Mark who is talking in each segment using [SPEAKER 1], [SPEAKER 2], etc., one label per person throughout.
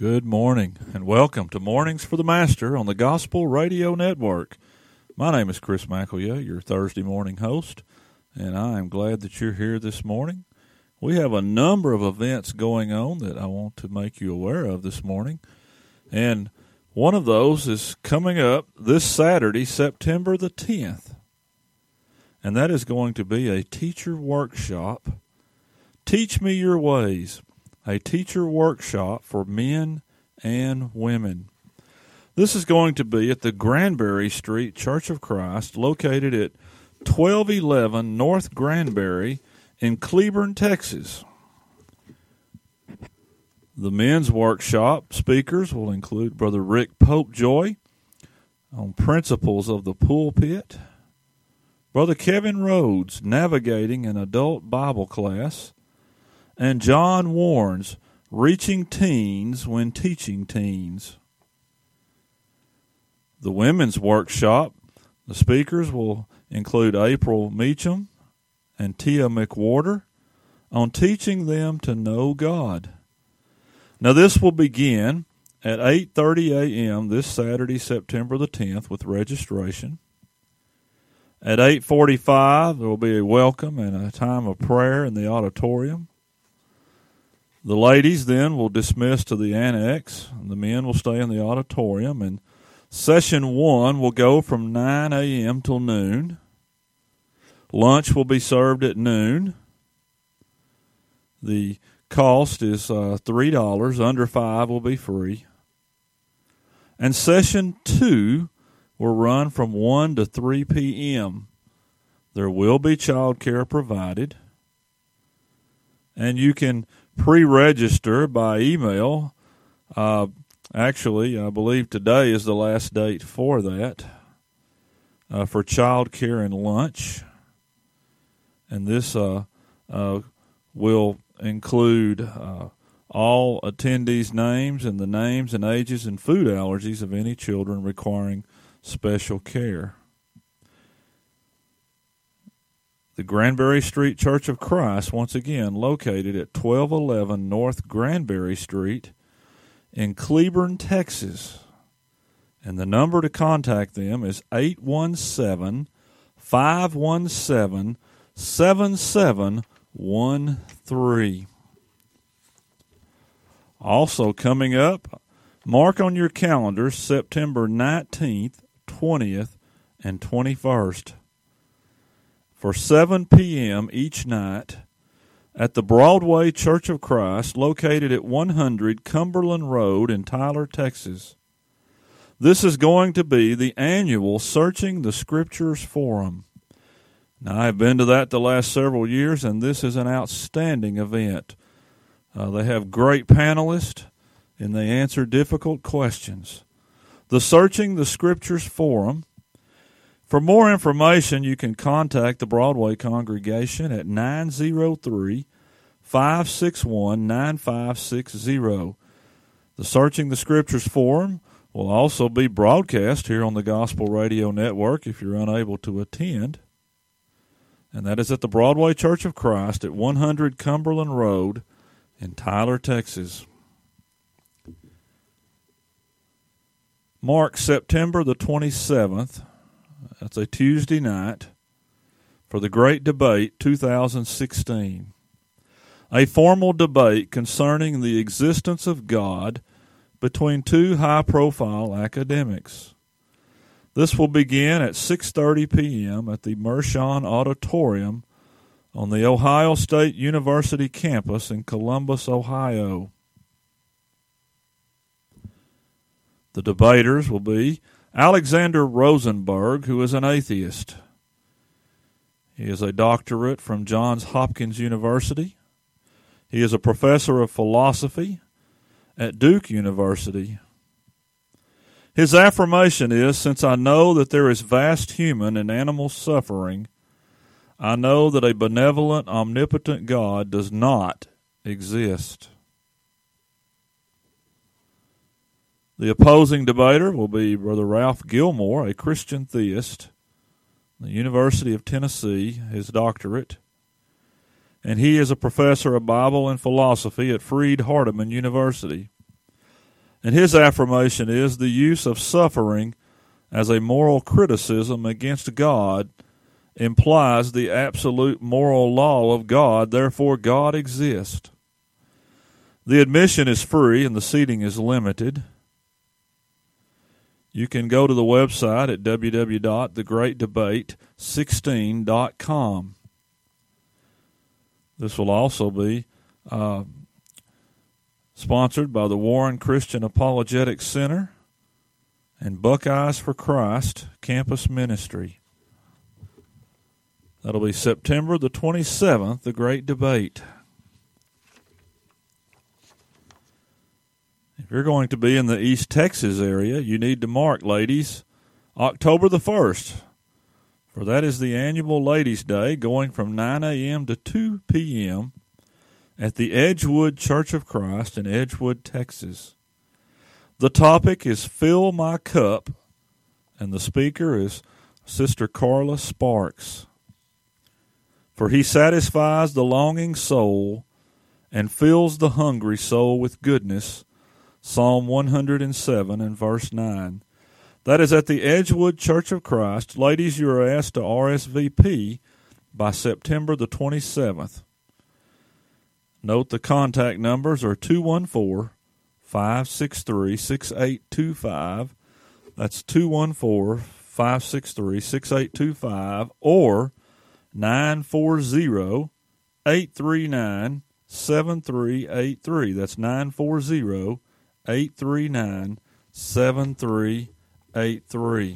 [SPEAKER 1] Good morning, and welcome to Mornings for the Master on the Gospel Radio Network. My name is Chris McElya, your Thursday morning host, and I am glad that you're here this morning. We have a number of events going on that I want to make you aware of this morning, and one of those is coming up this Saturday, September the 10th, and that is going to be a teacher workshop. Teach Me Your Ways, a teacher workshop for men and women. This is going to be at the Granbury Street Church of Christ, located at 1211 North Granbury in Cleburne, Texas. The men's workshop speakers will include Brother Rick Popejoy on principles of the pulpit, Brother Kevin Rhodes navigating an adult Bible class, and John Warnes, reaching teens when teaching teens. The women's workshop, the speakers will include April Meacham and Tia McWhorter on teaching them to know God. Now this will begin at 8:30 a.m. this Saturday, September the 10th, with registration. At 8:45, there will be a welcome and a time of prayer in the auditorium. The ladies then will dismiss to the annex, and the men will stay in the auditorium, and session 1 will go from 9 a.m. till noon. Lunch will be served at noon. The cost is $3. Under $5 will be free. And session 2 will run from 1 to 3 p.m. There will be child care provided, and you can pre-register by email. Actually, I believe today is the last date for that, for child care and lunch. And this will include all attendees' names and the names and ages and food allergies of any children requiring special care. The Granbury Street Church of Christ, once again, located at 1211 North Granbury Street in Cleburne, Texas. And the number to contact them is 817-517-7713. Also coming up, mark on your calendars September 19th, 20th, and 21st. For 7 p.m. each night at the Broadway Church of Christ, located at 100 Cumberland Road in Tyler, Texas. This is going to be the annual Searching the Scriptures Forum. Now, I've been to that the last several years, and this is an outstanding event. They have great panelists, and they answer difficult questions. The Searching the Scriptures Forum. For more information, you can contact the Broadway congregation at 903-561-9560. The Searching the Scriptures Forum will also be broadcast here on the Gospel Radio Network if you're unable to attend. And that is at the Broadway Church of Christ at 100 Cumberland Road in Tyler, Texas. Mark September the 27th. That's a Tuesday night for the Great Debate 2016, a formal debate concerning the existence of God between two high-profile academics. This will begin at 6:30 p.m. at the Mershon Auditorium on the Ohio State University campus in Columbus, Ohio. The debaters will be Alexander Rosenberg, who is an atheist. He is a doctorate from Johns Hopkins University. He is a professor of philosophy at Duke University. His affirmation is, since I know that there is vast human and animal suffering, I know that a benevolent, omnipotent God does not exist. The opposing debater will be Brother Ralph Gilmore, a Christian theist, the University of Tennessee, his doctorate, and he is a professor of Bible and philosophy at Freed-Hardeman University. And his affirmation is the use of suffering as a moral criticism against God implies the absolute moral law of God, therefore God exists. The admission is free and the seating is limited. You can go to the website at www.thegreatdebate16.com. This will also be sponsored by the Warren Christian Apologetics Center and Buckeyes for Christ Campus Ministry. That'll be September the 27th, the Great Debate. If you're going to be in the East Texas area, you need to mark, ladies, October the 1st, for that is the annual Ladies' Day going from 9 a.m. to 2 p.m. at the Edgewood Church of Christ in Edgewood, Texas. The topic is Fill My Cup, and the speaker is Sister Carla Sparks. For he satisfies the longing soul and fills the hungry soul with goodness, Psalm 107 and verse 9. That is at the Edgewood Church of Christ. Ladies, you are asked to RSVP by September the 27th. Note the contact numbers are 214-563-6825. That's 214-563-6825 or 940-839-7383. That's 940-839-7383.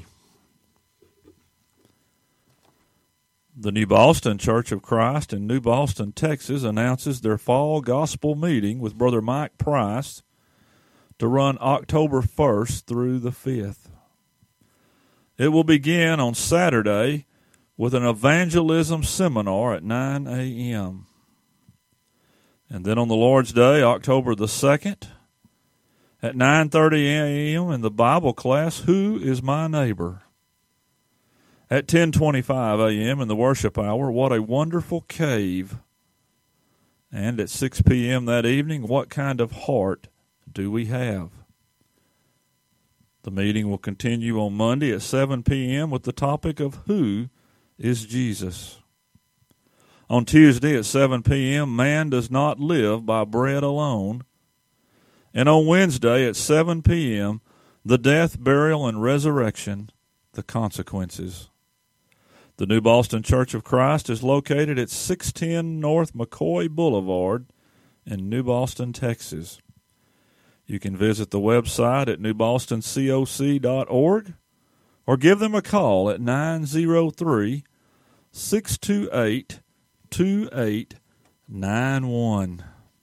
[SPEAKER 1] The New Boston Church of Christ in New Boston, Texas, announces their fall gospel meeting with Brother Mike Price to run October 1st through the 5th. It will begin on Saturday with an evangelism seminar at 9 a.m. And then on the Lord's Day, October the 2nd, at 9:30 a.m. in the Bible class, Who is My Neighbor? At 10:25 a.m. in the worship hour, What a Wonderful Cave. And at 6 p.m. that evening, What Kind of Heart Do We Have? The meeting will continue on Monday at 7 p.m. with the topic of Who is Jesus? On Tuesday at 7 p.m., Man Does Not Live by Bread Alone. And on Wednesday at 7 p.m., The Death, Burial, and Resurrection, The Consequences. The New Boston Church of Christ is located at 610 North McCoy Boulevard in New Boston, Texas. You can visit the website at newbostoncoc.org or give them a call at 903-628-2891.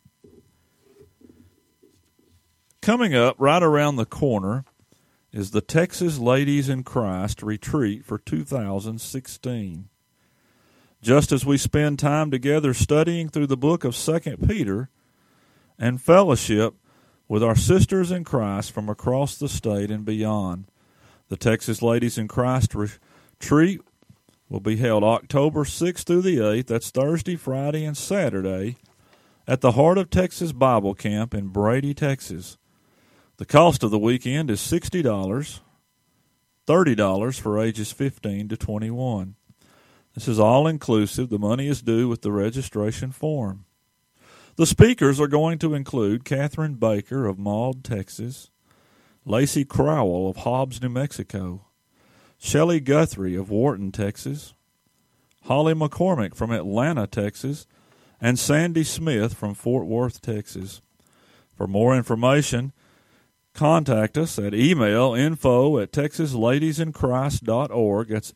[SPEAKER 1] Coming up right around the corner is the Texas Ladies in Christ Retreat for 2016. Just as we spend time together studying through the book of 2 Peter and fellowship with our sisters in Christ from across the state and beyond, the Texas Ladies in Christ Retreat will be held October 6th through the 8th. That's Thursday, Friday, and Saturday at the Heart of Texas Bible Camp in Brady, Texas. The cost of the weekend is $60, $30 for ages 15 to 21. This is all-inclusive. The money is due with the registration form. The speakers are going to include Catherine Baker of Maud, Texas, Lacey Crowell of Hobbs, New Mexico, Shelley Guthrie of Wharton, Texas, Holly McCormick from Atlanta, Texas, and Sandy Smith from Fort Worth, Texas. For more information, contact us at email info@texasladiesinchrist.org. That's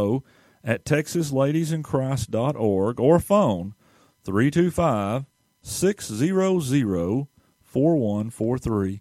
[SPEAKER 1] info@texasladiesinchrist.org or phone 325-600-4143.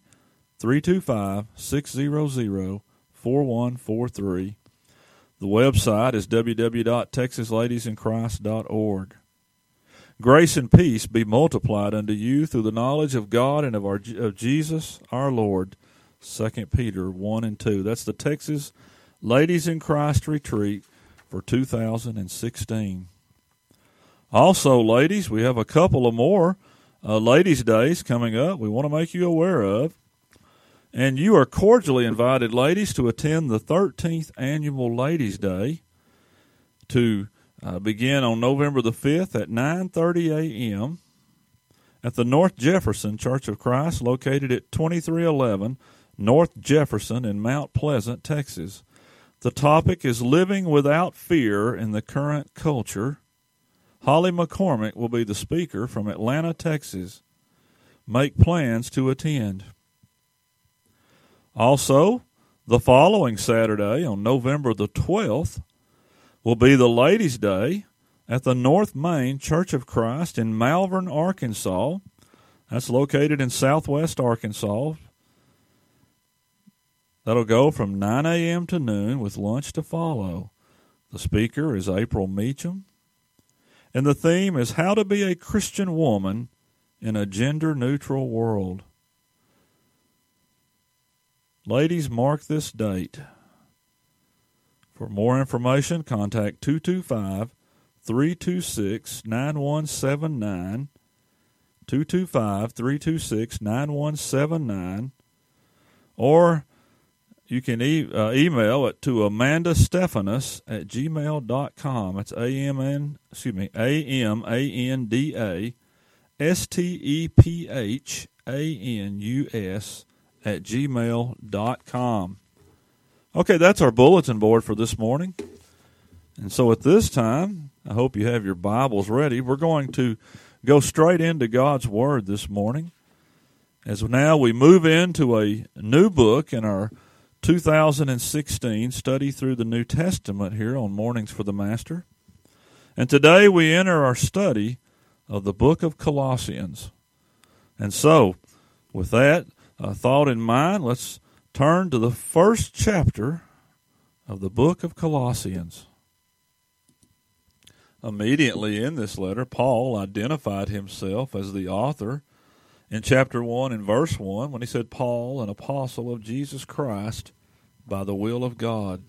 [SPEAKER 1] 325-600-4143. The website is www.texasladiesinchrist.org. Grace and peace be multiplied unto you through the knowledge of God and of Jesus our Lord. 2 Peter 1 and 2. That's the Texas Ladies in Christ Retreat for 2016. Also, ladies, we have a couple of more Ladies' Days coming up we want to make you aware of. And you are cordially invited, ladies, to attend the 13th Annual Ladies' Day to begin on November the 5th at 9:30 a.m. at the North Jefferson Church of Christ, located at 2311 North Jefferson in Mount Pleasant, Texas. The topic is Living Without Fear in the Current Culture. Holly McCormick will be the speaker from Atlanta, Texas. Make plans to attend. Also, the following Saturday, on November the 12th, will be the Ladies' Day at the North Main Church of Christ in Malvern, Arkansas. That's located in southwest Arkansas. That'll go from 9 a.m. to noon with lunch to follow. The speaker is April Meacham. And the theme is How to Be a Christian Woman in a Gender-Neutral World. Ladies, mark this date. For more information, contact 225-326-9179, 225-326-9179, or you can email it to amandastephanus@gmail.com. That's AMandastephanus@gmail.com. Okay, that's our bulletin board for this morning. And so at this time, I hope you have your Bibles ready. We're going to go straight into God's Word this morning. As now we move into a new book in our 2016 study through the New Testament here on Mornings for the Master. And today we enter our study of the book of Colossians. And so, with that thought in mind, let's turn to the first chapter of the book of Colossians. Immediately in this letter, Paul identified himself as the author in chapter 1 and verse 1 when he said, Paul, an apostle of Jesus Christ, by the will of God.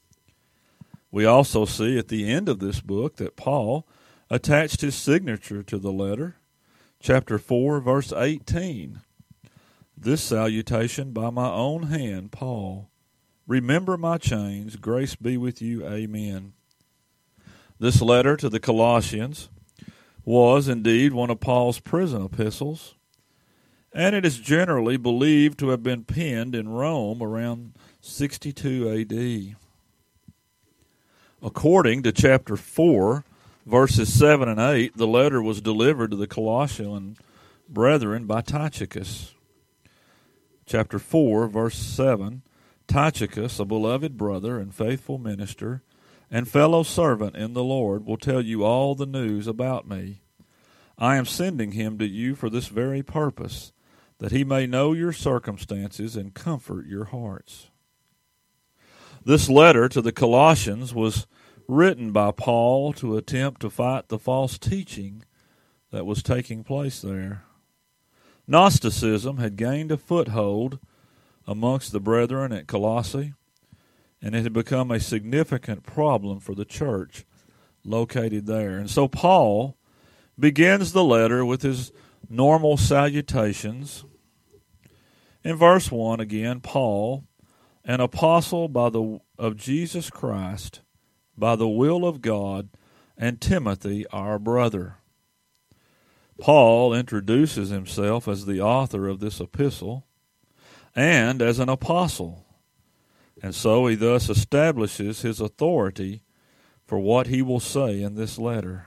[SPEAKER 1] We also see at the end of this book that Paul attached his signature to the letter. Chapter 4, verse 18. This salutation by my own hand, Paul. Remember my chains. Grace be with you. Amen. This letter to the Colossians was indeed one of Paul's prison epistles, and it is generally believed to have been penned in Rome around 62 A.D. According to chapter 4, verses 7 and 8, the letter was delivered to the Colossian brethren by Tychicus. Chapter 4, verse 7, Tychicus, a beloved brother and faithful minister and fellow servant in the Lord, will tell you all the news about me. I am sending him to you for this very purpose, that he may know your circumstances and comfort your hearts. This letter to the Colossians was written by Paul to attempt to fight the false teaching that was taking place there. Gnosticism had gained a foothold amongst the brethren at Colossae, and it had become a significant problem for the church located there. And so Paul begins the letter with his normal salutations. In verse 1 again, Paul, an apostle of Jesus Christ, by the will of God, and Timothy, our brother. Paul introduces himself as the author of this epistle and as an apostle, and so he thus establishes his authority for what he will say in this letter.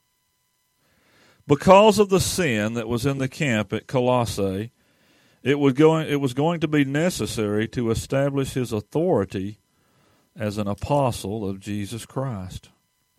[SPEAKER 1] Because of the sin that was in the camp at Colossae, it was going to be necessary to establish his authority as an apostle of Jesus Christ.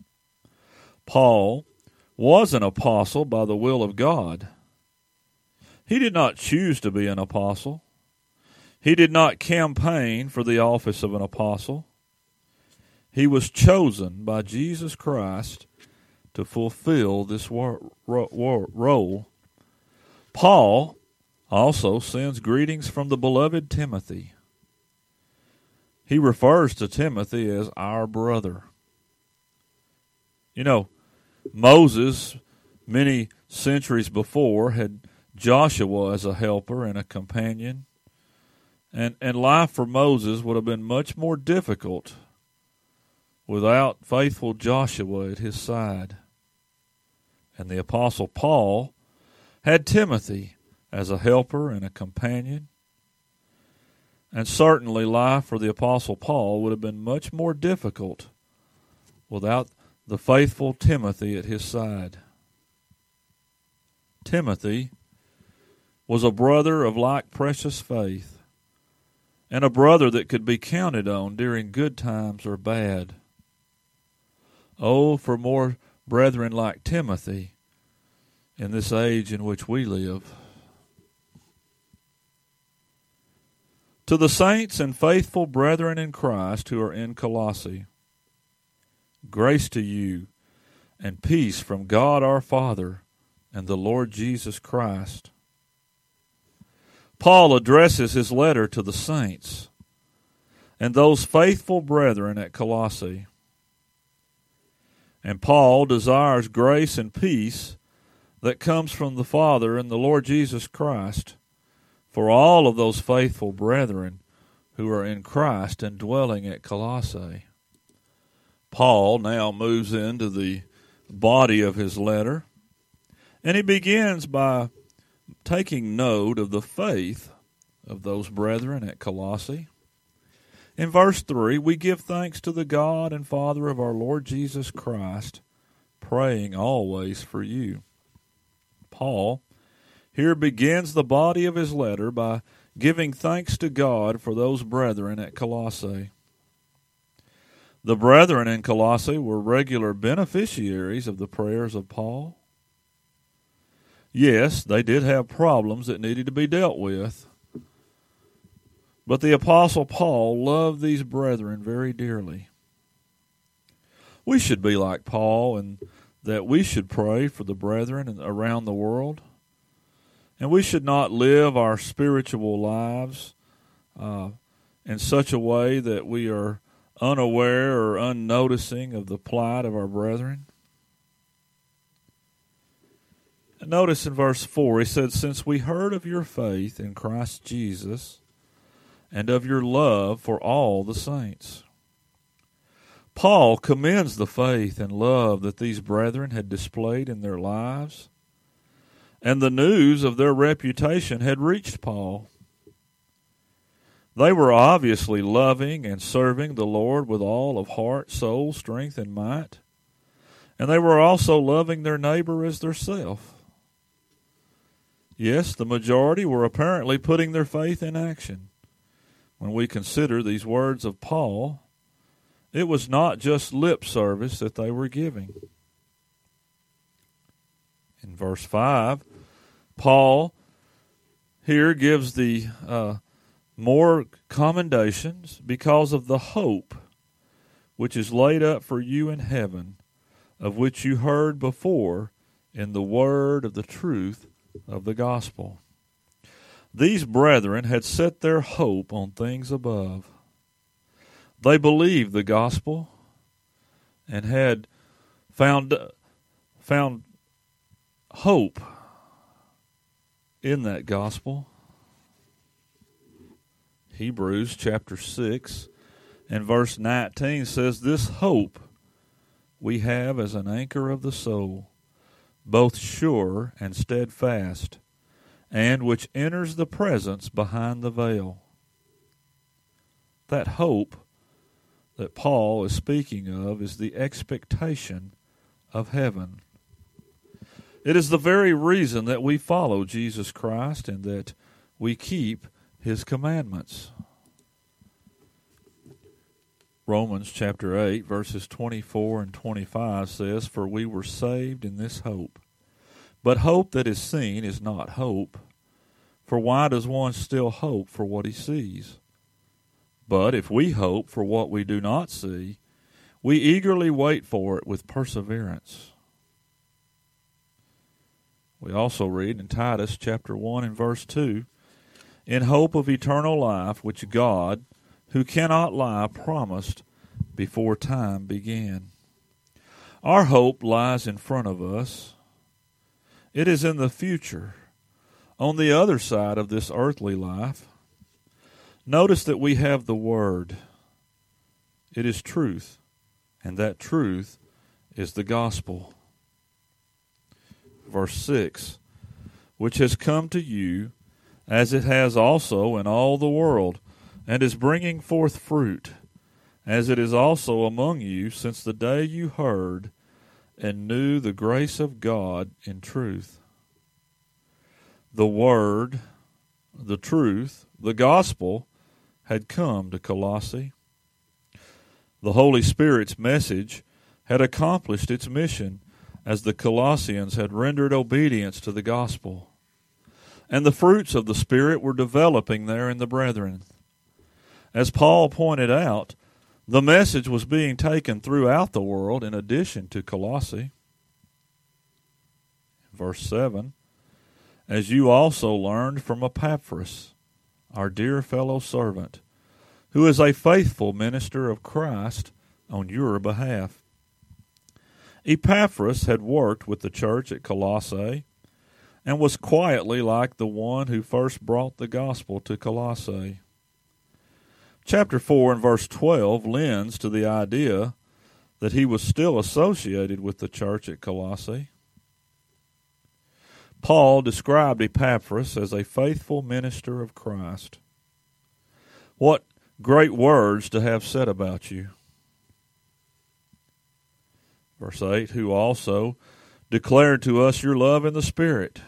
[SPEAKER 1] Paul was an apostle by the will of God. He did not choose to be an apostle. He did not campaign for the office of an apostle. He was chosen by Jesus Christ to fulfill this role. Paul also sends greetings from the beloved Timothy. He refers to Timothy as our brother. You know, Moses, many centuries before, had Joshua as a helper and a companion. And life for Moses would have been much more difficult without faithful Joshua at his side. And the Apostle Paul had Timothy as a helper and a companion. And certainly life for the Apostle Paul would have been much more difficult without the faithful Timothy at his side. Timothy was a brother of like precious faith, and a brother that could be counted on during good times or bad. Oh, for more brethren like Timothy in this age in which we live. To the saints and faithful brethren in Christ who are in Colossae, grace to you and peace from God our Father and the Lord Jesus Christ. Paul addresses his letter to the saints and those faithful brethren at Colossae. And Paul desires grace and peace that comes from the Father and the Lord Jesus Christ for all of those faithful brethren who are in Christ and dwelling at Colossae. Paul now moves into the body of his letter, and he begins by taking note of the faith of those brethren at Colossae. In verse 3, we give thanks to the God and Father of our Lord Jesus Christ, praying always for you. Paul here begins the body of his letter by giving thanks to God for those brethren at Colossae. The brethren in Colossae were regular beneficiaries of the prayers of Paul. Yes, they did have problems that needed to be dealt with, but the Apostle Paul loved these brethren very dearly. We should be like Paul in that we should pray for the brethren around the world, and we should not live our spiritual lives in such a way that we are unaware or unnoticing of the plight of our brethren. Notice in verse 4, he said, since we heard of your faith in Christ Jesus and of your love for all the saints. Paul commends the faith and love that these brethren had displayed in their lives, and the news of their reputation had reached Paul. They were obviously loving and serving the Lord with all of heart, soul, strength, and might, and they were also loving their neighbor as theirself. Yes, the majority were apparently putting their faith in action. When we consider these words of Paul, it was not just lip service that they were giving. In verse 5, Paul here gives the more commendations because of the hope which is laid up for you in heaven, of which you heard before in the word of the truth of the gospel. These brethren had set their hope on things above. They believed the gospel and had found hope in that gospel. Hebrews chapter 6 and verse 19 says, this hope we have as an anchor of the soul, both sure and steadfast, and which enters the presence behind the veil. That hope that Paul is speaking of is the expectation of heaven. It is the very reason that we follow Jesus Christ and that we keep his commandments. Romans chapter 8, verses 24 and 25 says, for we were saved in this hope. But hope that is seen is not hope. For why does one still hope for what he sees? But if we hope for what we do not see, we eagerly wait for it with perseverance. We also read in Titus chapter 1 and verse 2, in hope of eternal life, which God, who cannot lie, promised before time began. Our hope lies in front of us. It is in the future, on the other side of this earthly life. Notice that we have the Word. It is truth, and that truth is the gospel. Verse 6, which has come to you, as it has also in all the world, and is bringing forth fruit, as it is also among you since the day you heard and knew the grace of God in truth. The Word, the truth, the gospel had come to Colossae. The Holy Spirit's message had accomplished its mission as the Colossians had rendered obedience to the gospel. And the fruits of the Spirit were developing there in the brethren. As Paul pointed out, the message was being taken throughout the world in addition to Colossae. Verse 7, as you also learned from Epaphras, our dear fellow servant, who is a faithful minister of Christ on your behalf. Epaphras had worked with the church at Colossae and was quietly like the one who first brought the gospel to Colossae. Chapter 4 and verse 12 lends to the idea that he was still associated with the church at Colossae. Paul described Epaphras as a faithful minister of Christ. What great words to have said about you. Verse 8, who also declared to us your love in the Spirit.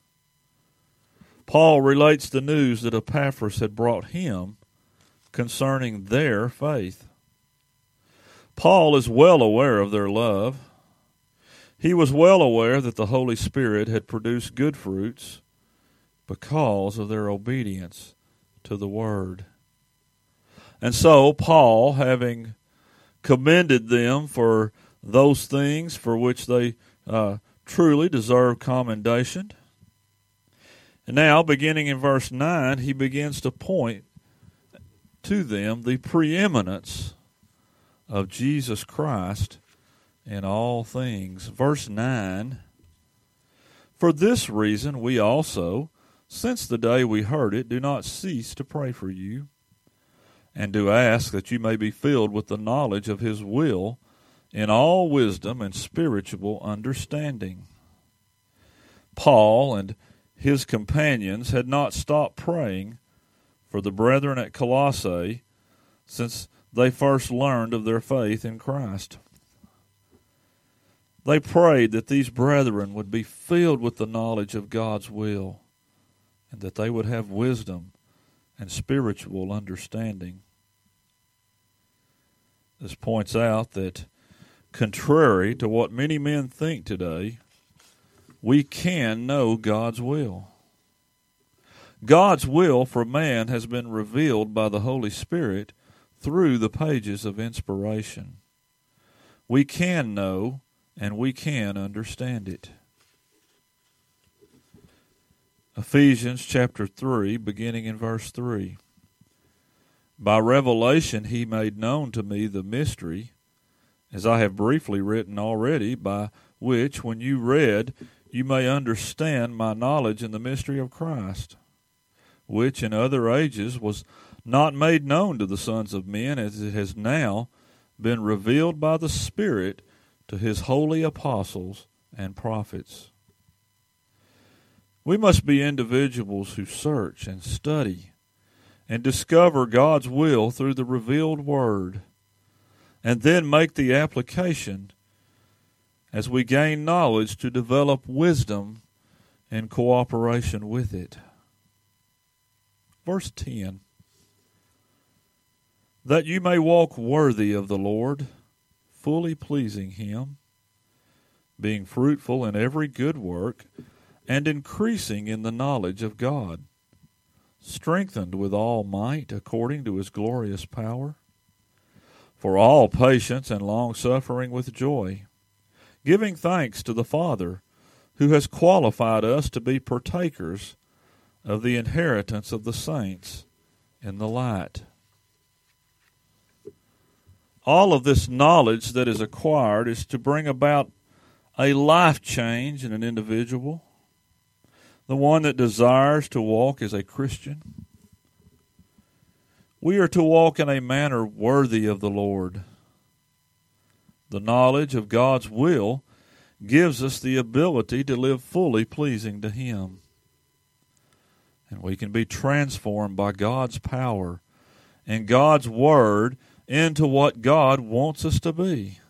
[SPEAKER 1] Paul relates the news that Epaphras had brought him concerning their faith. Paul is well aware of their love. He was well aware that the Holy Spirit had produced good fruits because of their obedience to the Word. And so Paul, having commended them for those things for which they truly deserve commendation, and now, beginning in verse 9, he begins to point to them the preeminence of Jesus Christ in all things. Verse 9, for this reason we also, since the day we heard it, do not cease to pray for you, and do ask that you may be filled with the knowledge of his will in all wisdom and spiritual understanding. Paul and his companions had not stopped praying for the brethren at Colossae since they first learned of their faith in Christ. They prayed that these brethren would be filled with the knowledge of God's will and that they would have wisdom and spiritual understanding. This points out that, contrary to what many men think today, we can know God's will. God's will for man has been revealed by the Holy Spirit through the pages of inspiration. We can know and we can understand it. Ephesians chapter 3, beginning in verse 3. By revelation he made known to me the mystery, as I have briefly written already, by which, when you read, you may understand my knowledge in the mystery of Christ, which in other ages was not made known to the sons of men, as it has now been revealed by the Spirit to his holy apostles and prophets. We must be individuals who search and study and discover God's will through the revealed Word, and then make the application as we gain knowledge to develop wisdom in cooperation with it. Verse 10, that you may walk worthy of the Lord, fully pleasing him, being fruitful in every good work, and increasing in the knowledge of God, strengthened with all might according to his glorious power, for all patience and long-suffering with joy, giving thanks to the Father, who has qualified us to be partakers of the inheritance of the saints in the light. All of this knowledge that is acquired is to bring about a life change in an individual, the one that desires to walk as a Christian. We are to walk in a manner worthy of the Lord. The knowledge of God's will gives us the ability to live fully pleasing to Him. And we can be transformed by God's power and God's Word into what God wants us to be.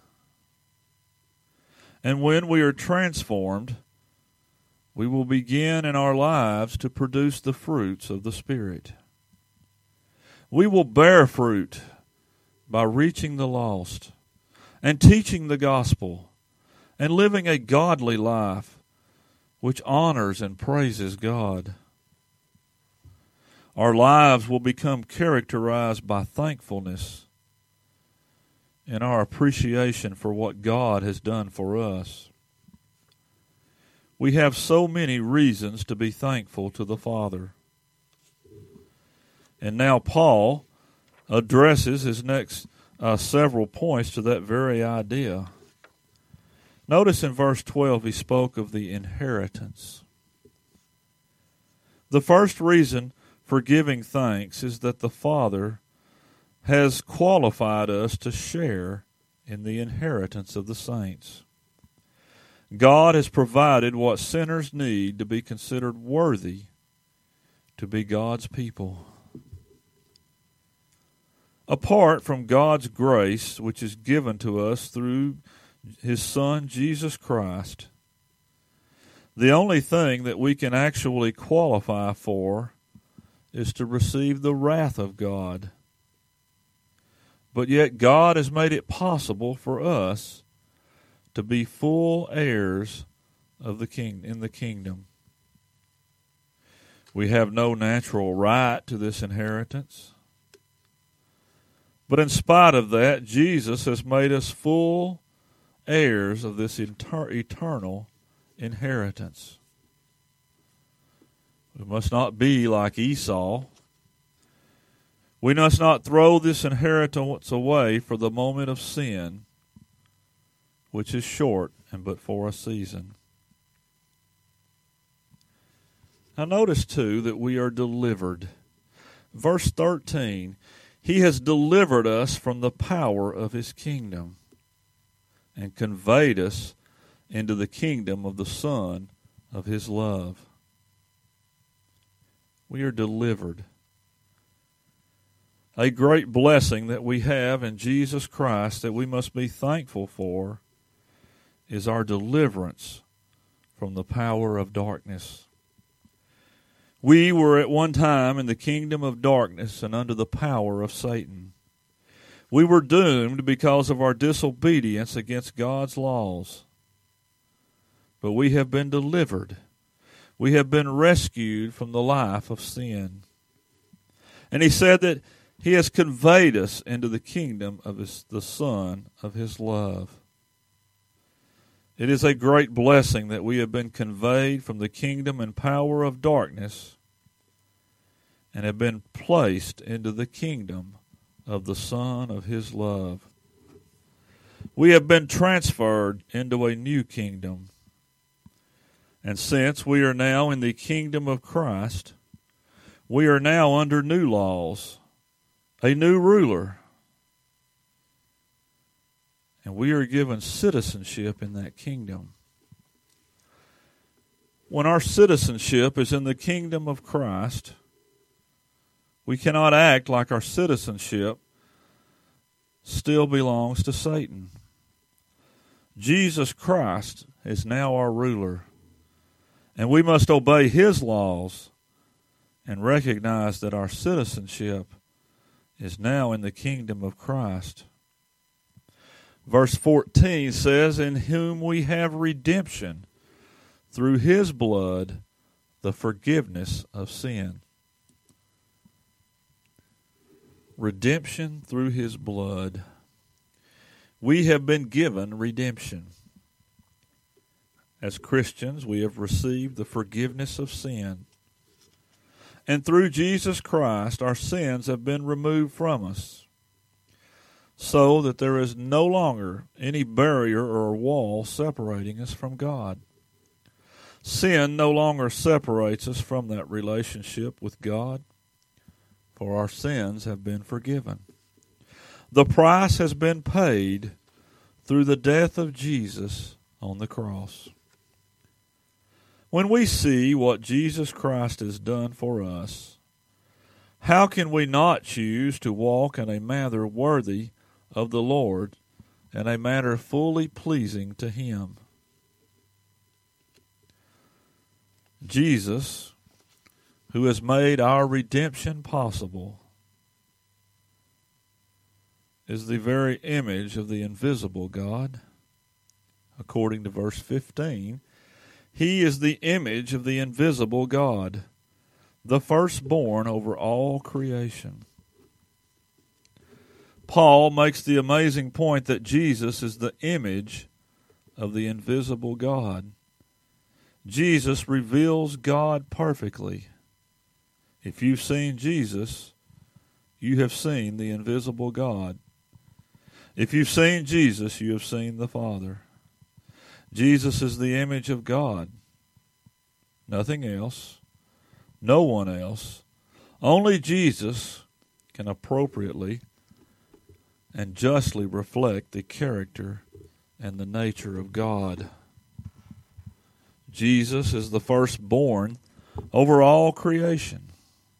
[SPEAKER 1] And when we are transformed, we will begin in our lives to produce the fruits of the Spirit. We will bear fruit by reaching the lost and teaching the gospel and living a godly life which honors and praises God. Our lives will become characterized by thankfulness and our appreciation for what God has done for us. We have so many reasons to be thankful to the Father. And now Paul addresses his next several points to that very idea. Notice in verse 12 he spoke of the inheritance. The first reason for giving thanks is that the Father has qualified us to share in the inheritance of the saints. God has provided what sinners need to be considered worthy to be God's people. Apart from God's grace, which is given to us through His Son, Jesus Christ, the only thing that we can actually qualify for is to receive the wrath of God. But yet God has made it possible for us to be full heirs of the king in the kingdom. We have no natural right to this inheritance. But in spite of that, Jesus has made us full heirs of this eternal inheritance. We must not be like Esau. We must not throw this inheritance away for the moment of sin, which is short and but for a season. Now notice, too, that we are delivered. Verse 13, He has delivered us from the power of His kingdom and conveyed us into the kingdom of the Son of His love. We are delivered. A great blessing that we have in Jesus Christ that we must be thankful for is our deliverance from the power of darkness. We were at one time in the kingdom of darkness and under the power of Satan. We were doomed because of our disobedience against God's laws. But we have been delivered. We have been rescued from the life of sin. And He said that He has conveyed us into the kingdom of the Son of His love. It is a great blessing that we have been conveyed from the kingdom and power of darkness and have been placed into the kingdom of the Son of His love. We have been transferred into a new kingdom. And since we are now in the kingdom of Christ, we are now under new laws, a new ruler, and we are given citizenship in that kingdom. When our citizenship is in the kingdom of Christ, we cannot act like our citizenship still belongs to Satan. Jesus Christ is now our ruler, and we must obey His laws and recognize that our citizenship is now in the kingdom of Christ. Verse 14 says, In whom we have redemption through His blood, the forgiveness of sin. Redemption through His blood. We have been given redemption. As Christians, we have received the forgiveness of sin. And through Jesus Christ, our sins have been removed from us, so that there is no longer any barrier or wall separating us from God. Sin no longer separates us from that relationship with God, for our sins have been forgiven. The price has been paid through the death of Jesus on the cross. When we see what Jesus Christ has done for us, how can we not choose to walk in a manner worthy of the Lord and a manner fully pleasing to Him? Jesus, who has made our redemption possible, is the very image of the invisible God. According to verse 15, He is the image of the invisible God, the firstborn over all creation. Paul makes the amazing point that Jesus is the image of the invisible God. Jesus reveals God perfectly. If you've seen Jesus, you have seen the invisible God. If you've seen Jesus, you have seen the Father. Jesus is the image of God. Nothing else. No one else. Only Jesus can appropriately and justly reflect the character and the nature of God. Jesus is the firstborn over all creation.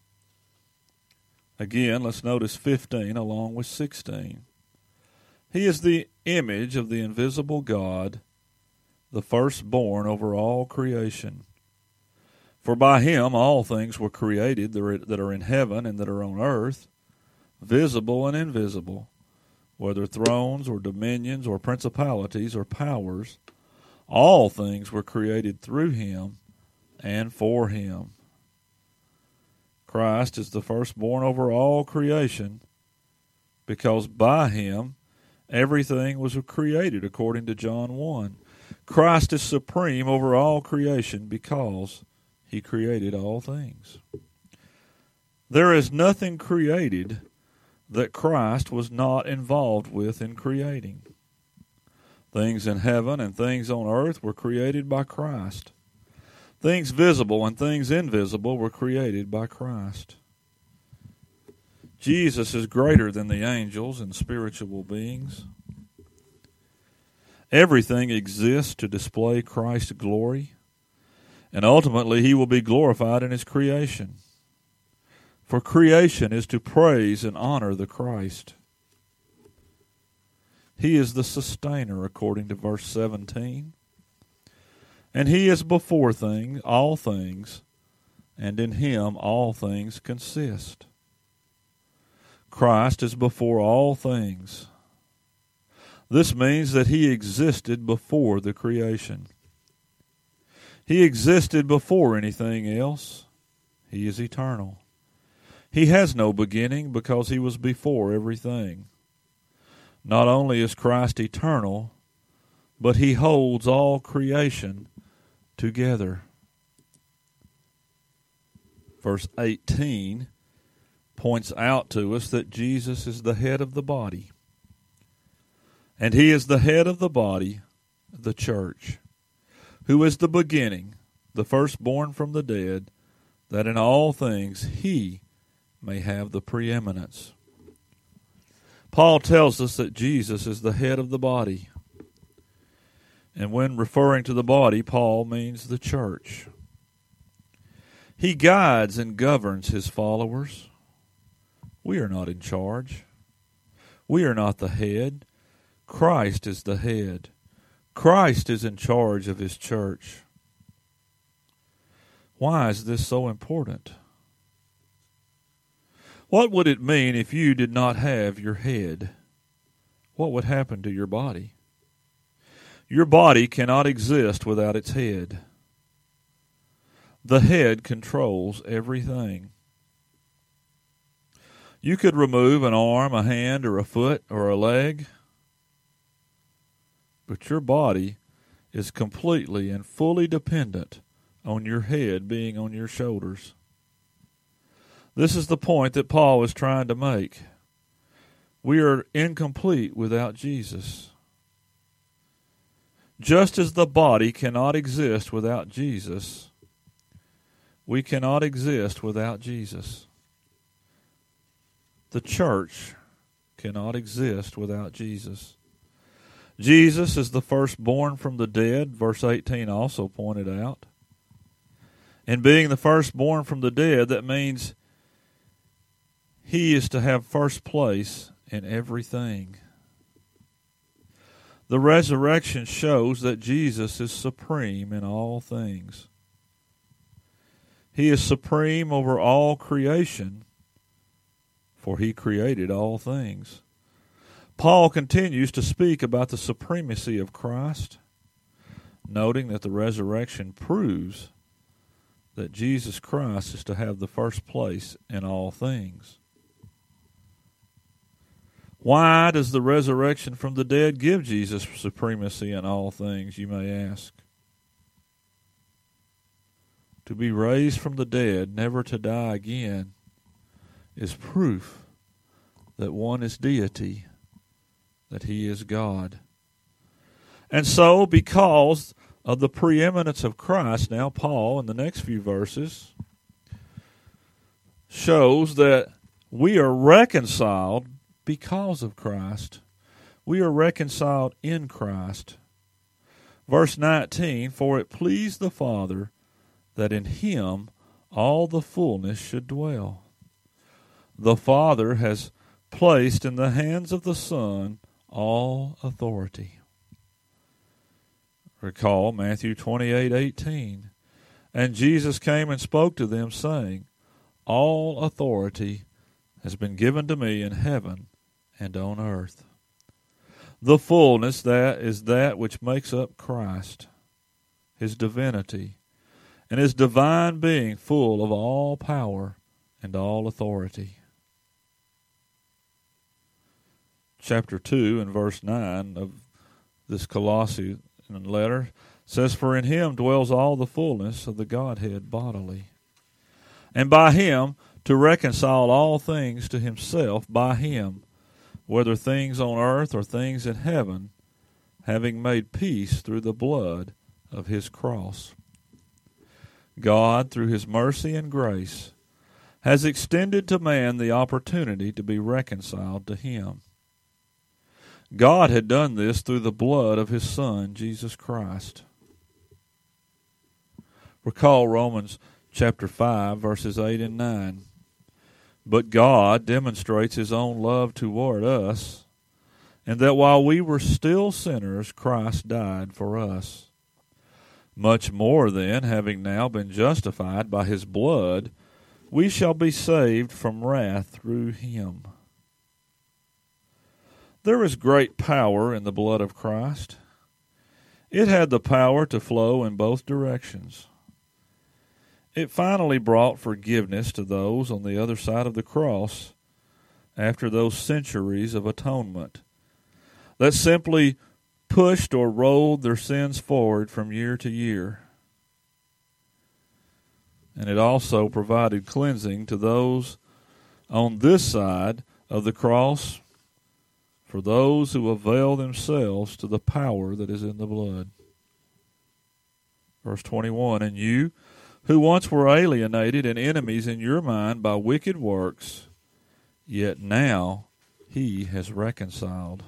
[SPEAKER 1] Again, let's notice 15 along with 16. He is the image of the invisible God, the firstborn over all creation. For by Him all things were created that are in heaven and that are on earth, visible and invisible, whether thrones or dominions or principalities or powers. All things were created through Him and for Him. Christ is the firstborn over all creation, because by Him everything was created, according to John 1. Christ is supreme over all creation because He created all things. There is nothing created that Christ was not involved with in creating. Things in heaven and things on earth were created by Christ. Things visible and things invisible were created by Christ. Jesus is greater than the angels and spiritual beings. Everything exists to display Christ's glory, and ultimately He will be glorified in His creation. For creation is to praise and honor the Christ. He is the sustainer, according to verse 17. And He is before all things, and in Him all things consist. Christ is before all things. This means that He existed before the creation. He existed before anything else. He is eternal. He has no beginning because He was before everything. Not only is Christ eternal, but He holds all creation together. Verse 18 points out to us that Jesus is the head of the body. And He is the head of the body, the church, who is the beginning, the firstborn from the dead, that in all things He may have the preeminence. Paul tells us that Jesus is the head of the body. And when referring to the body, Paul means the church. He guides and governs His followers. We are not in charge. We are not the head. Christ is the head. Christ is in charge of His church. Why is this so important? What would it mean if you did not have your head? What would happen to your body? Your body cannot exist without its head. The head controls everything. You could remove an arm, a hand, or a foot, or a leg, but your body is completely and fully dependent on your head being on your shoulders. This is the point that Paul is trying to make. We are incomplete without Jesus. Just as the body cannot exist without Jesus, we cannot exist without Jesus. The church cannot exist without Jesus. Jesus is the firstborn from the dead, verse 18 also pointed out. And being the firstborn from the dead, that means he is to have first place in everything. The resurrection shows that Jesus is supreme in all things. He is supreme over all creation, for he created all things. Paul continues to speak about the supremacy of Christ, noting that the resurrection proves that Jesus Christ is to have the first place in all things. Why does the resurrection from the dead give Jesus supremacy in all things, you may ask? To be raised from the dead, never to die again, is proof that one is deity, that he is God. And so, because of the preeminence of Christ, now Paul, in the next few verses, shows that we are reconciled because of Christ. We are reconciled in Christ. Verse 19, for it pleased the Father that in him all the fullness should dwell. The Father has placed in the hands of the Son all authority. Recall Matthew 28:18. And Jesus came and spoke to them, saying, all authority has been given to me in heaven and on earth. The fullness, that is that which makes up Christ, his divinity, and his divine being full of all power and all authority. Chapter 2 and verse 9 of this Colossians letter says, for in him dwells all the fullness of the Godhead bodily. And by him to reconcile all things to himself, by him, whether things on earth or things in heaven, having made peace through the blood of his cross. God, through his mercy and grace, has extended to man the opportunity to be reconciled to him. God had done this through the blood of his Son, Jesus Christ. Recall Romans chapter 5, verses 8 and 9. But God demonstrates his own love toward us, and that while we were still sinners, Christ died for us. Much more then, having now been justified by his blood, we shall be saved from wrath through him. There is great power in the blood of Christ. It had the power to flow in both directions. It finally brought forgiveness to those on the other side of the cross after those centuries of atonement that simply pushed or rolled their sins forward from year to year. And it also provided cleansing to those on this side of the cross for those who avail themselves to the power that is in the blood. Verse 21, and you, who once were alienated and enemies in your mind by wicked works, yet now he has reconciled.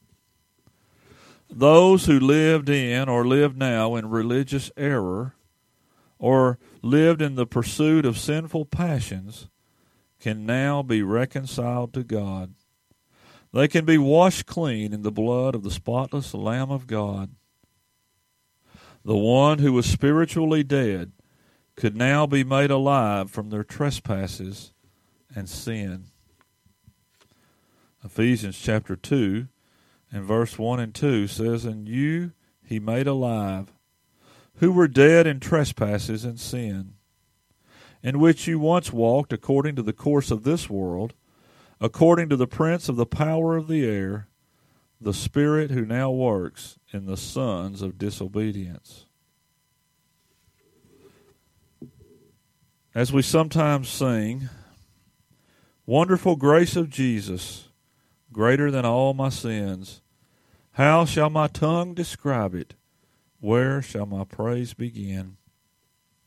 [SPEAKER 1] Those who lived in or live now in religious error or lived in the pursuit of sinful passions can now be reconciled to God. They can be washed clean in the blood of the spotless Lamb of God. The one who was spiritually dead could now be made alive from their trespasses and sin. Ephesians chapter 2 and verse 1 and 2 says, and you he made alive, who were dead in trespasses and sin, in which you once walked according to the course of this world, according to the prince of the power of the air, the spirit who now works in the sons of disobedience. As we sometimes sing, wonderful grace of Jesus, greater than all my sins, how shall my tongue describe it? Where shall my praise begin?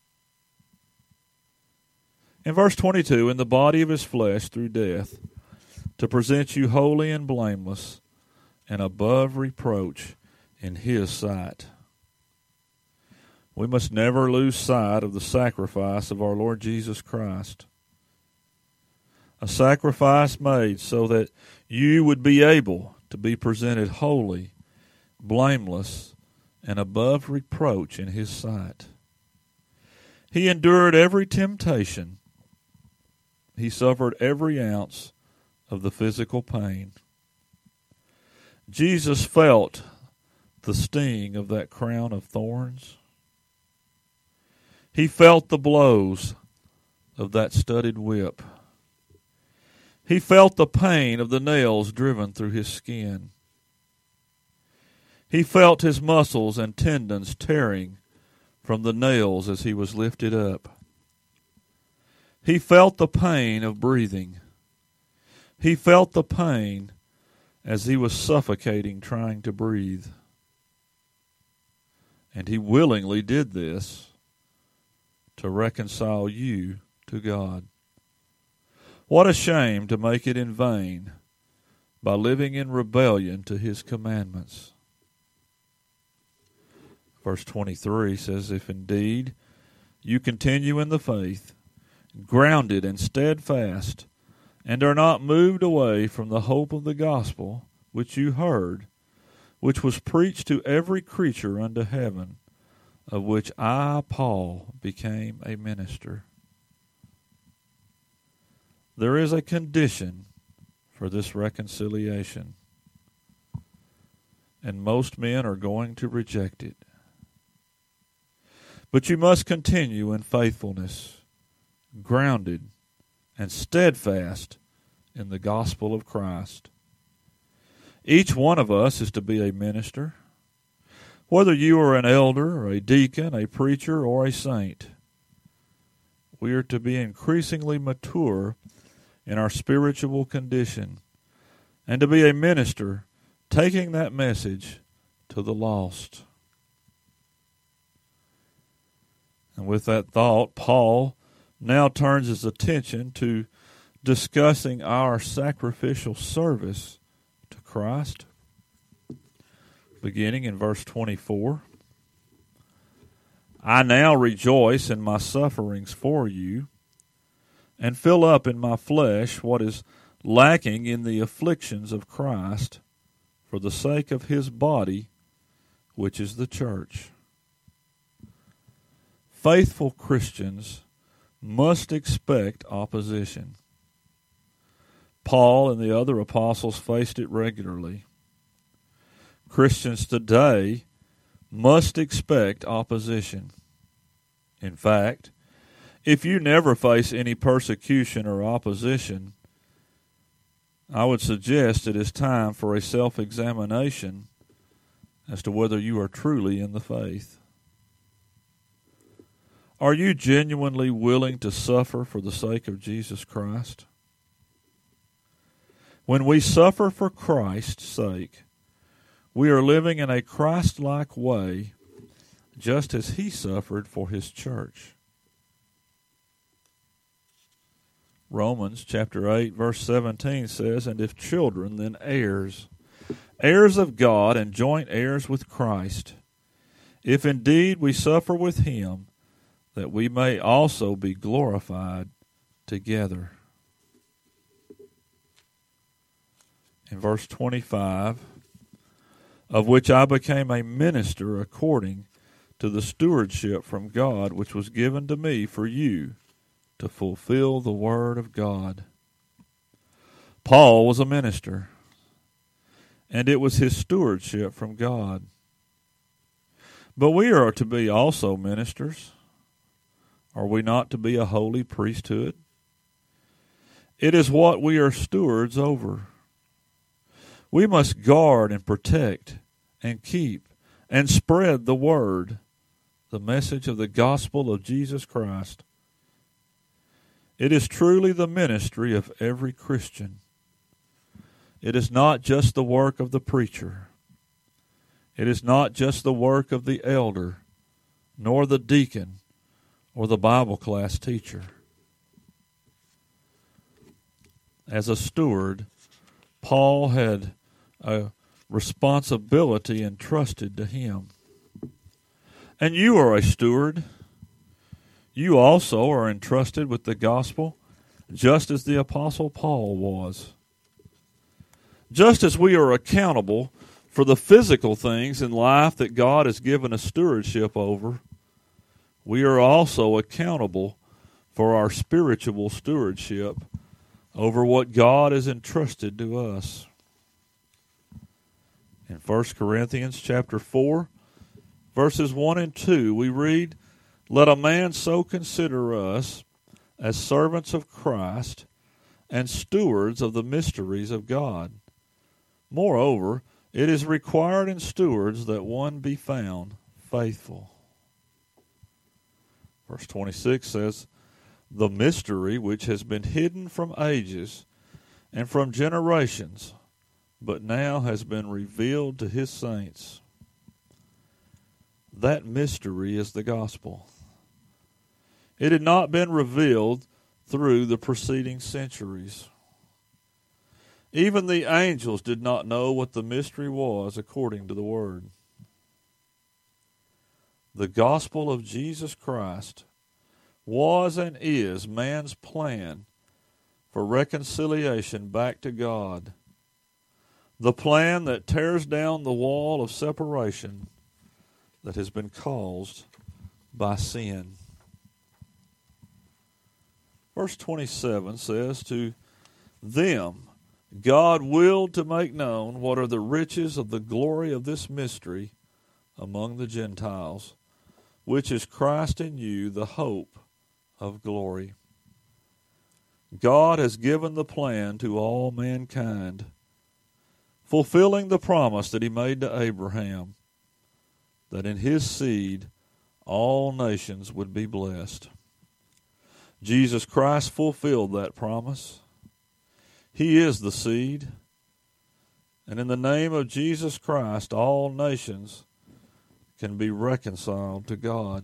[SPEAKER 1] In verse 22, in the body of his flesh through death, to present you holy and blameless and above reproach in His sight. We must never lose sight of the sacrifice of our Lord Jesus Christ. A sacrifice made so that you would be able to be presented holy, blameless, and above reproach in His sight. He endured every temptation. He suffered every ounce of the physical pain. Jesus felt the sting of that crown of thorns. He felt the blows of that studded whip. He felt the pain of the nails driven through His skin. He felt His muscles and tendons tearing from the nails as He was lifted up. He felt the pain of breathing. He felt the pain as He was suffocating trying to breathe. And He willingly did this to reconcile you to God. What a shame to make it in vain by living in rebellion to His commandments. Verse 23 says, if indeed you continue in the faith, grounded and steadfast, and are not moved away from the hope of the gospel which you heard, which was preached to every creature under heaven, of which I, Paul, became a minister. There is a condition for this reconciliation, and most men are going to reject it. But you must continue in faithfulness, grounded and steadfast in the gospel of Christ. Each one of us is to be a minister. Whether you are an elder, or a deacon, a preacher, or a saint, we are to be increasingly mature in our spiritual condition and to be a minister taking that message to the lost. And with that thought, Paul now turns his attention to discussing our sacrificial service to Christ. Beginning in verse 24, I now rejoice in my sufferings for you, and fill up in my flesh what is lacking in the afflictions of Christ, for the sake of His body, which is the church. Faithful Christians must expect opposition. Paul and the other apostles faced it regularly. Christians today must expect opposition. In fact, if you never face any persecution or opposition, I would suggest it is time for a self-examination as to whether you are truly in the faith. Are you genuinely willing to suffer for the sake of Jesus Christ? When we suffer for Christ's sake, we are living in a Christ-like way, just as He suffered for His church. Romans chapter 8, verse 17 says, and if children, then heirs, heirs of God and joint heirs with Christ, if indeed we suffer with Him, that we may also be glorified together. In verse 25, of which I became a minister according to the stewardship from God which was given to me for you to fulfill the word of God. Paul was a minister, and it was his stewardship from God. But we are to be also ministers. Are we not to be a holy priesthood? It is what we are stewards over. We must guard and protect and keep and spread the word, the message of the gospel of Jesus Christ. It is truly the ministry of every Christian. It is not just the work of the preacher. It is not just the work of the elder, nor the deacon, or the Bible class teacher. As a steward, Paul had a responsibility entrusted to him. And you are a steward. You also are entrusted with the gospel, just as the Apostle Paul was. Just as we are accountable for the physical things in life that God has given us stewardship over, we are also accountable for our spiritual stewardship over what God has entrusted to us. In 1 Corinthians chapter 4, verses 1 and 2, we read, "Let a man so consider us as servants of Christ and stewards of the mysteries of God. Moreover, it is required in stewards that one be found faithful." Verse 26 says, "The mystery which has been hidden from ages and from generations, but now has been revealed to his saints." That mystery is the gospel. It had not been revealed through the preceding centuries. Even the angels did not know what the mystery was according to the Word. The gospel of Jesus Christ was and is man's plan for reconciliation back to God. The plan that tears down the wall of separation that has been caused by sin. Verse 27 says, "To them God willed to make known what are the riches of the glory of this mystery among the Gentiles, which is Christ in you, the hope of glory." God has given the plan to all mankind, fulfilling the promise that he made to Abraham, that in his seed all nations would be blessed. Jesus Christ fulfilled that promise. He is the seed, and in the name of Jesus Christ, all nations can be reconciled to God.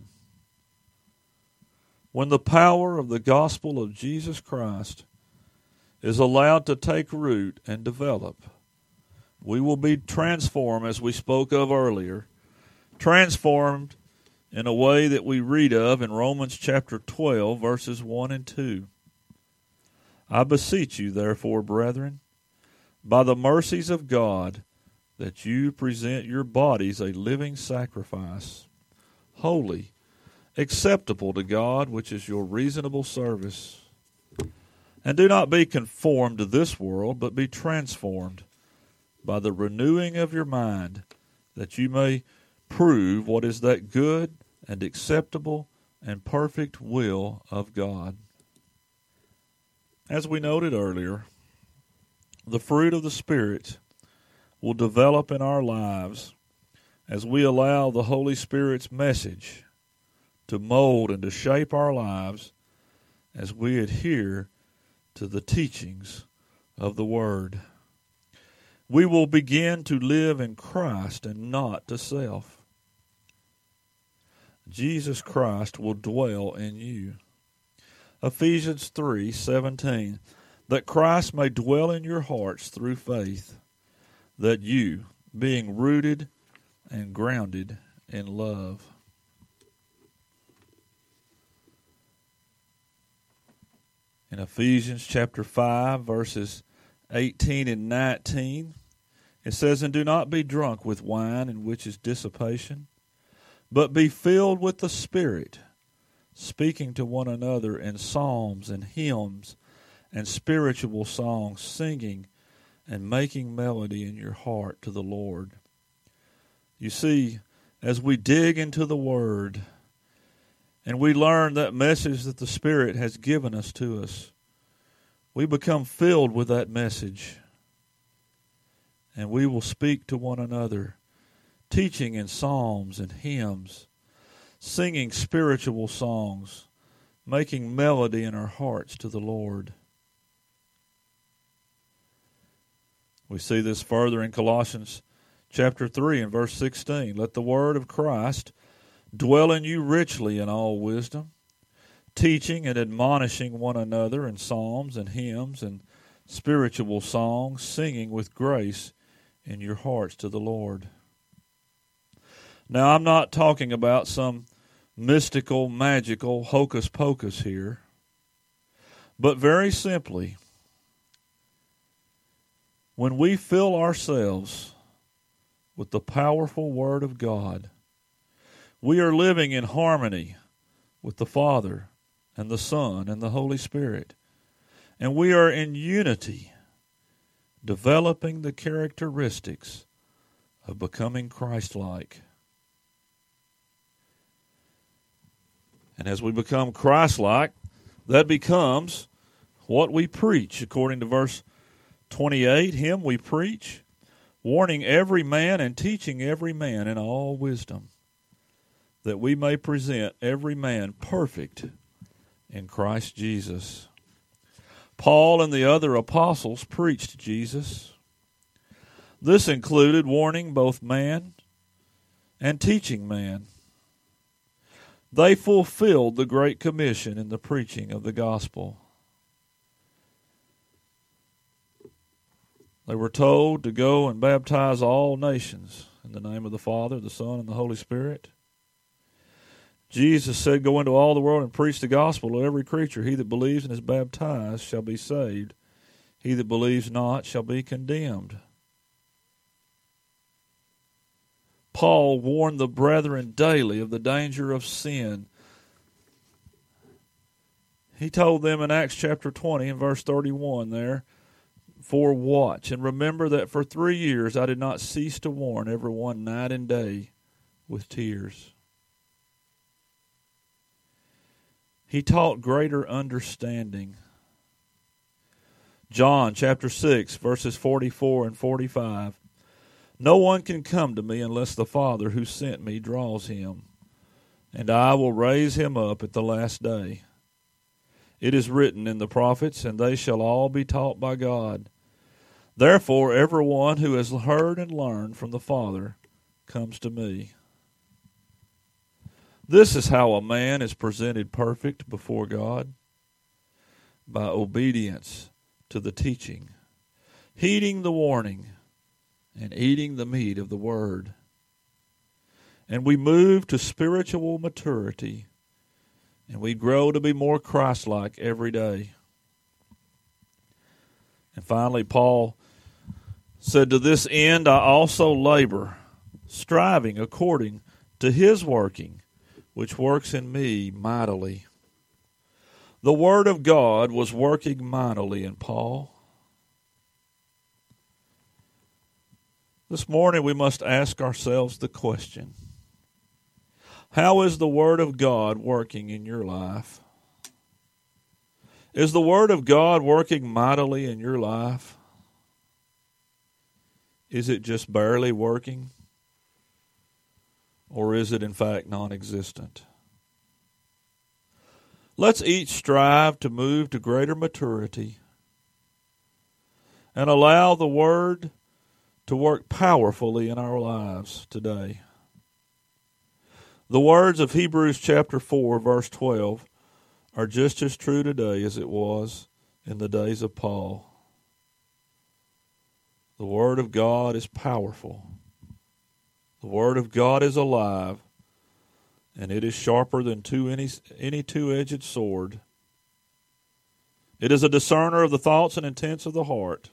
[SPEAKER 1] When the power of the gospel of Jesus Christ is allowed to take root and develop, we will be transformed, as we spoke of earlier, transformed in a way that we read of in Romans chapter 12, verses 1 and 2. "I beseech you, therefore, brethren, by the mercies of God, that you present your bodies a living sacrifice, holy, acceptable to God, which is your reasonable service. And do not be conformed to this world, but be transformed by the renewing of your mind, that you may prove what is that good and acceptable and perfect will of God." As we noted earlier, the fruit of the Spirit will develop in our lives as we allow the Holy Spirit's message to mold and to shape our lives as we adhere to the teachings of the Word. We will begin to live in Christ and not to self. Jesus Christ will dwell in you. Ephesians 3:17, "That Christ may dwell in your hearts through faith, that you, being rooted and grounded in love." In Ephesians chapter 5, verses 18 and 19, it says, "And do not be drunk with wine, in which is dissipation, but be filled with the Spirit, speaking to one another in psalms and hymns and spiritual songs, singing and making melody in your heart to the Lord." You see, as we dig into the Word and we learn that message that the Spirit has given us to us, we become filled with that message, and we will speak to one another, teaching in psalms and hymns, singing spiritual songs, making melody in our hearts to the Lord. We see this further in Colossians chapter 3 and verse 16. "Let the word of Christ dwell in you richly in all wisdom, teaching and admonishing one another in psalms and hymns and spiritual songs, singing with grace in your hearts to the Lord. Now, I'm not talking about some mystical, magical hocus pocus here, but very simply, when we fill ourselves with the powerful Word of God, we are living in harmony with the Father and the Son and the Holy Spirit. And we are in unity, developing the characteristics of becoming Christ-like. And as we become Christ-like, that becomes what we preach. According to verse 28, him we preach, warning every man and teaching every man in all wisdom, that we may present every man perfect in Christ Jesus. Paul and the other apostles preached Jesus. This included warning both man and teaching man. They fulfilled the Great Commission in the preaching of the gospel. They were told to go and baptize all nations in the name of the Father, the Son, and the Holy Spirit. Jesus said, "Go into all the world and preach the gospel to every creature. He that believes and is baptized shall be saved. He that believes not shall be condemned." Paul warned the brethren daily of the danger of sin. He told them in Acts chapter 20 and verse 31 there, "For watch, and remember that for 3 years I did not cease to warn everyone night and day with tears." He taught greater understanding. John chapter 6, verses 44 and 45. "No one can come to me unless the Father who sent me draws him, and I will raise him up at the last day. It is written in the prophets, and they shall all be taught by God. Therefore everyone who has heard and learned from the Father comes to me." This is how a man is presented perfect before God, by obedience to the teaching, heeding the warning, and eating the meat of the Word. And we move to spiritual maturity, and we grow to be more Christ-like every day. And finally, Paul said, "To this end I also labor, striving according to his working, which works in me mightily." The Word of God was working mightily in Paul. This morning we must ask ourselves the question, how is the Word of God working in your life? Is the Word of God working mightily in your life? Is it just barely working? Or is it in fact non-existent? Let's each strive to move to greater maturity and allow the Word to work powerfully in our lives today. The words of Hebrews chapter 4, verse 12 are just as true today as it was in the days of Paul. The Word of God is powerful. The Word of God is alive, and it is sharper than any two-edged sword. It is a discerner of the thoughts and intents of the heart.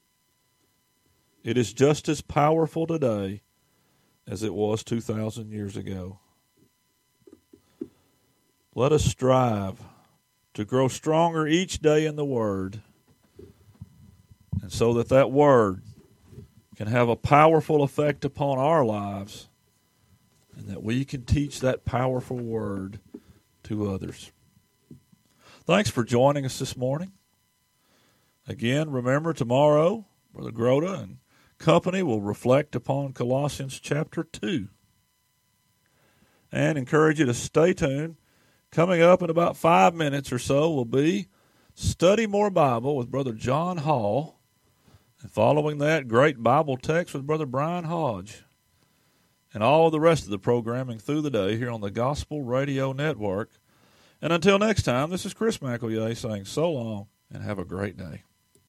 [SPEAKER 1] It is just as powerful today as it was 2,000 years ago. Let us strive to grow stronger each day in the Word, and so that that Word can have a powerful effect upon our lives, and that we can teach that powerful Word to others. Thanks for joining us this morning. Again, remember tomorrow, Brother Groda and company will reflect upon Colossians chapter 2. And encourage you to stay tuned. Coming up in about 5 minutes or so will be Study More Bible with Brother John Hall. And following that, great Bible text with Brother Brian Hodge. And all of the rest of the programming through the day here on the Gospel Radio Network. And until next time, this is Chris McElroy saying so long and have a great day.